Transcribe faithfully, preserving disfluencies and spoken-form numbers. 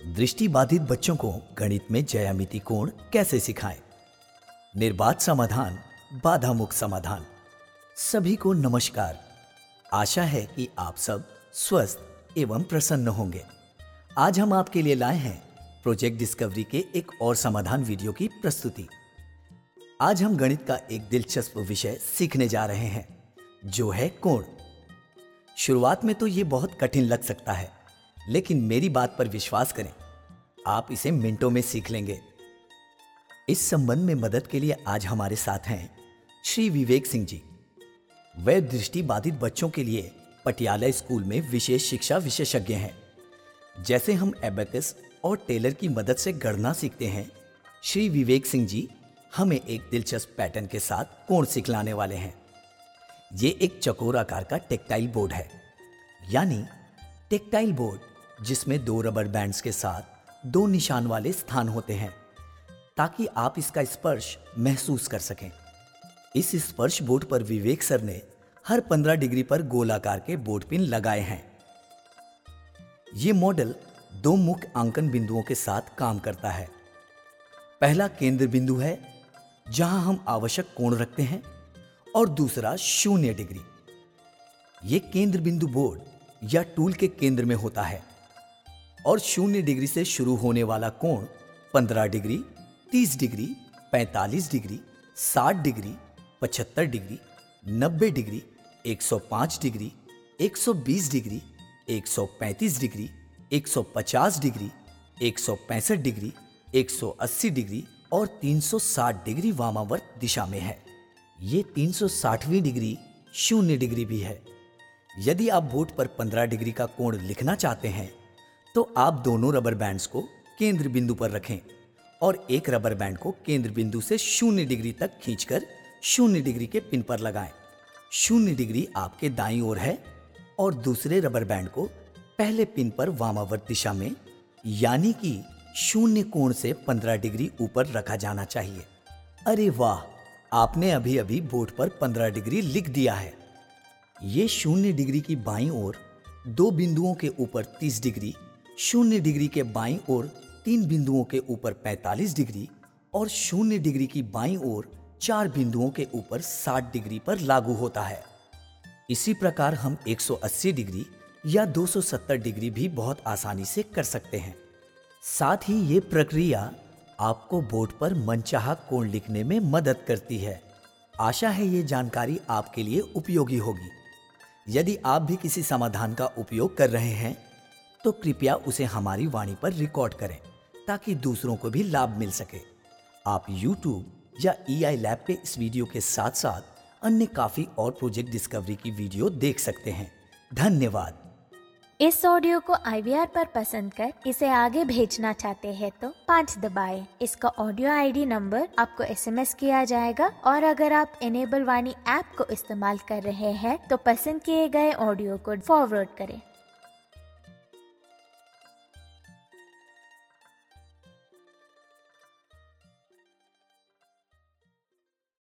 दृष्टिबाधित बच्चों को गणित में ज्यामिति कोण कैसे सिखाएं? निर्बाध समाधान, बाधा मुक्त समाधान। सभी को नमस्कार। आशा है कि आप सब स्वस्थ एवं प्रसन्न होंगे। आज हम आपके लिए लाए हैं प्रोजेक्ट डिस्कवरी के एक और समाधान वीडियो की प्रस्तुति। आज हम गणित का एक दिलचस्प विषय सीखने जा रहे हैं, जो है कोण। शुरुआत में तो ये बहुत कठिन लग सकता है, लेकिन मेरी बात पर विश्वास करें, आप इसे मिनटों में सीख लेंगे। इस संबंध में मदद के लिए आज हमारे साथ हैं श्री विवेक सिंह जी। वे दृष्टिबाधित बच्चों के लिए पटियाला स्कूल में विशेष शिक्षा विशेषज्ञ हैं। जैसे हम एबेकस और टेलर की मदद से गणना सीखते हैं, श्री विवेक सिंह जी हमें एक दिलचस्प पैटर्न के साथ कोण सिखलाने वाले हैं। ये एक चौकोर आकार का टेक्टाइल बोर्ड है, यानी टेक्टाइल बोर्ड जिसमें दो रबर बैंड्स के साथ दो निशान वाले स्थान होते हैं, ताकि आप इसका स्पर्श महसूस कर सकें। इस स्पर्श बोर्ड पर विवेक सर ने हर पंद्रह डिग्री पर गोलाकार के बोर्ड पिन लगाए हैं। ये मॉडल दो मुख्य अंकन बिंदुओं के साथ काम करता है। पहला केंद्र बिंदु है, जहां हम आवश्यक कोण रखते हैं, और दूसरा शून्य डिग्री। ये केंद्र बिंदु बोर्ड या टूल के केंद्र में होता है, और शून्य डिग्री से शुरू होने वाला कोण पंद्रह डिग्री, तीस डिग्री, पैंतालीस डिग्री, साठ डिग्री, पचहत्तर डिग्री, नब्बे डिग्री, एक सौ पाँच डिग्री, एक सौ बीस डिग्री, एक सौ पैंतीस डिग्री, एक सौ पचास डिग्री, एक सौ पैंसठ डिग्री, एक सौ अस्सी डिग्री और तीन सौ साठ डिग्री वामावर्त दिशा में है। ये तीन सौ साठवीं डिग्री शून्य डिग्री भी है। यदि आप बोर्ड पर पंद्रह डिग्री का कोण लिखना चाहते हैं, तो आप दोनों रबर बैंड्स को केंद्र बिंदु पर रखें और एक रबर बैंड को केंद्र बिंदु से शून्य डिग्री तक खींचकर शून्य डिग्री के पिन पर लगाएं। शून्य डिग्री आपके दाईं ओर है और दूसरे रबर बैंड को पहले पिन पर वामावर्त दिशा में, यानी कि शून्य कोण से पंद्रह डिग्री ऊपर रखा जाना चाहिए। अरे वाह, आपने अभी अभी बोर्ड पर पंद्रह डिग्री लिख दिया है। ये शून्य डिग्री की बाईं ओर दो बिंदुओं के ऊपर तीस डिग्री, शून्य डिग्री के बाईं ओर तीन बिंदुओं के ऊपर पैंतालीस डिग्री और शून्य डिग्री की बाईं ओर चार बिंदुओं के ऊपर साठ डिग्री पर लागू होता है। इसी प्रकार हम एक सौ अस्सी डिग्री या दो सौ सत्तर डिग्री भी बहुत आसानी से कर सकते हैं। साथ ही ये प्रक्रिया आपको बोर्ड पर मनचाहा कोण लिखने में मदद करती है। आशा है ये जानकारी आपके लिए उपयोगी होगी। यदि आप भी किसी समाधान का उपयोग कर रहे हैं, तो कृपया उसे हमारी वाणी पर रिकॉर्ड करें, ताकि दूसरों को भी लाभ मिल सके। आप यूट्यूब या ई आई लैब पे इस वीडियो के साथ साथ अन्य काफी और प्रोजेक्ट डिस्कवरी की वीडियो देख सकते हैं। धन्यवाद। इस ऑडियो को आई वी आर पर पसंद कर इसे आगे भेजना चाहते हैं तो पाँच दबाएं। इसका ऑडियो आई डी नंबर आपको एस एम एस किया जाएगा, और अगर आप इनेबल वाणी ऐप को इस्तेमाल कर रहे हैं तो पसंद किए गए ऑडियो को फॉरवर्ड करें।